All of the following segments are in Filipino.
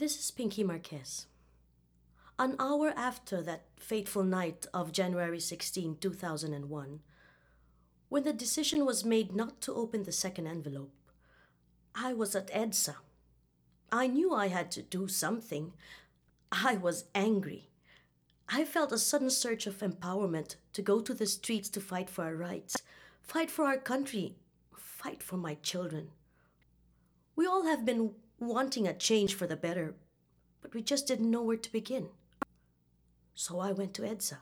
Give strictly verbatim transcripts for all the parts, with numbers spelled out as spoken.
This is Pinky Marquez. An hour after that fateful night of January sixteenth, two thousand one, when the decision was made not to open the second envelope, I was at EDSA. I knew I had to do something. I was angry. I felt a sudden surge of empowerment to go to the streets to fight for our rights, fight for our country, fight for my children. We all have been wanting a change for the better, but we just didn't know where to begin. So I went to EDSA.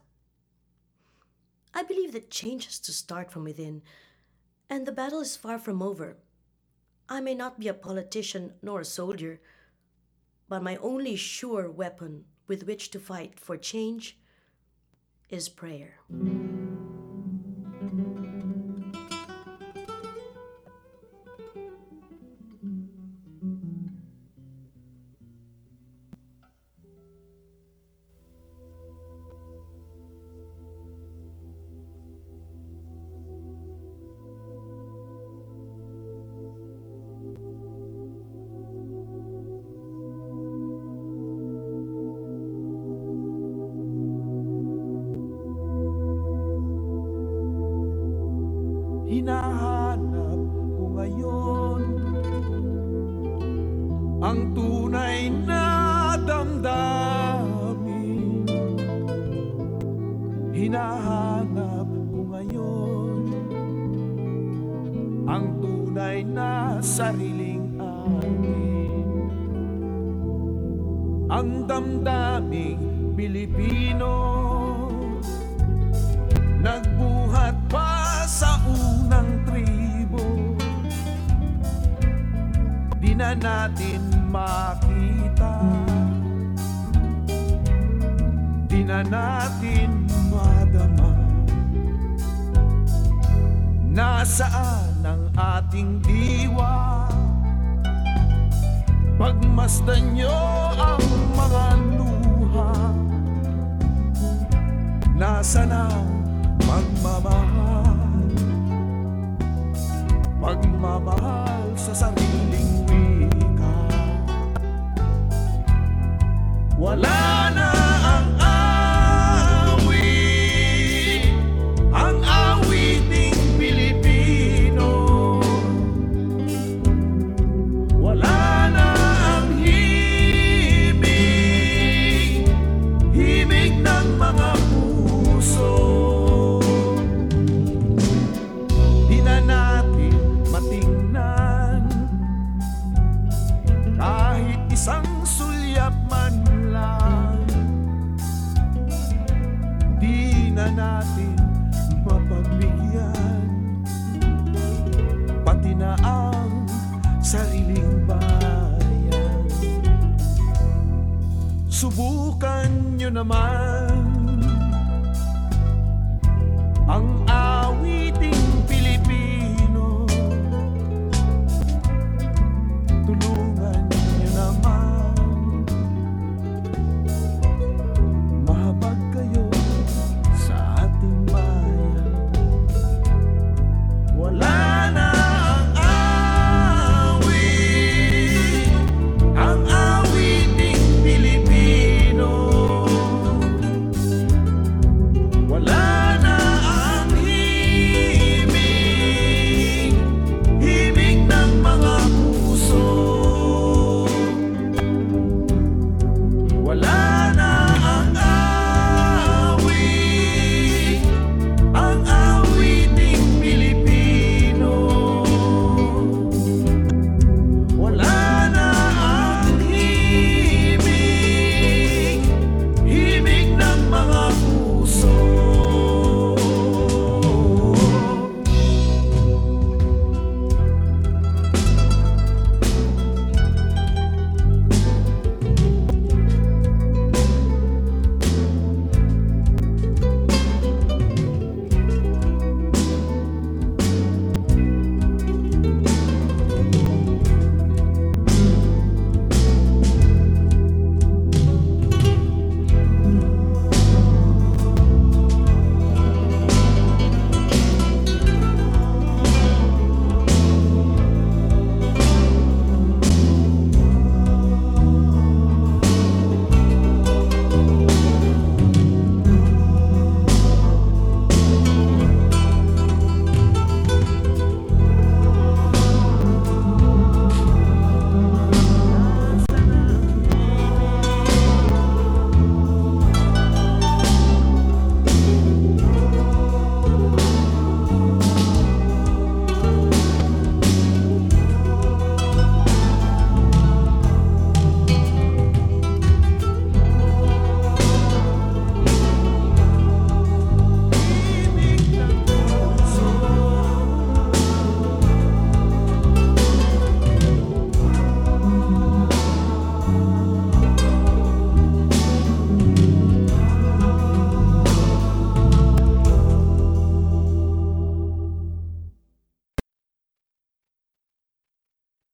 I believe that change has to start from within, and the battle is far from over. I may not be a politician nor a soldier, but my only sure weapon with which to fight for change is prayer. Hinahanap ko ngayon ang tunay na damdamin. Hinahanap ko ngayon ang tunay na sariling atin. Ang damdaming Pilipino nagbuhat pa sa unang tribo. Di na natin makita, di na natin madama. Nasaan ang ating diwa? Pagmasdan nyo ang mga luha. Nasaan ang pagmamahal, pagmamahal sa sariling wika? Wala na ang awit, ang awiting Pilipino. Wala na ang himig, himig ng mga puso. Isang sulyap man lang, di na natin mapagbigyan, pati na ang sariling bayan. Subukan nyo naman ang